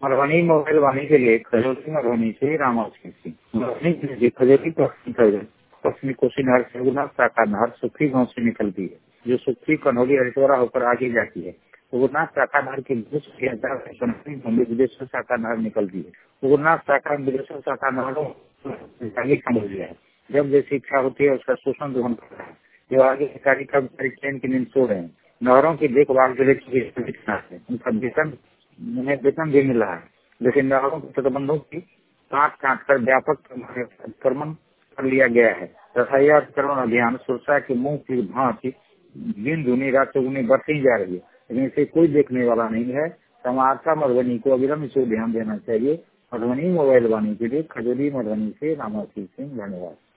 Madhubani mobile वाणी के लिए खजूरी मधुबनी से रामावती सिंह। मधुबनी जिले के खजूरी पश्चिमी कुशीनहर से उगना शाखा नहर सुखी गांव से निकलती है, जो सुखी कन्हौली हरिद्वारा होकर आगे जाती है। उगना शाखा नहर के विदेश्वर शाखा नहर निकलती है। उगना शाखा विदेश्वर शाखा नहरों है। जब जैसी इच्छा होती है उसका शोषण ग्रहण करता है। जो आगे अधिकारी कर्मचारी चैन की नींद सो रहे हैं। नहरों की देखभाल के लिए उनका वेतन भी मिला है, लेकिन नहरों के तटबंधों की काट कर व्यापक अतिक्रमण कर लिया गया है तथा यह अतिक्रमण अभियान सुरक्षा के मुंह की भांति दिन दूनी रात चौगुनी बढ़ती जा रही है, लेकिन इसे कोई देखने वाला नहीं है। समाचार मधुबनी को अविलंब इसे ध्यान देना चाहिए। मधुबनी मोबाइल वाणी के लिए खजूरी मधुबनी से रामावती सिंह। धन्यवाद।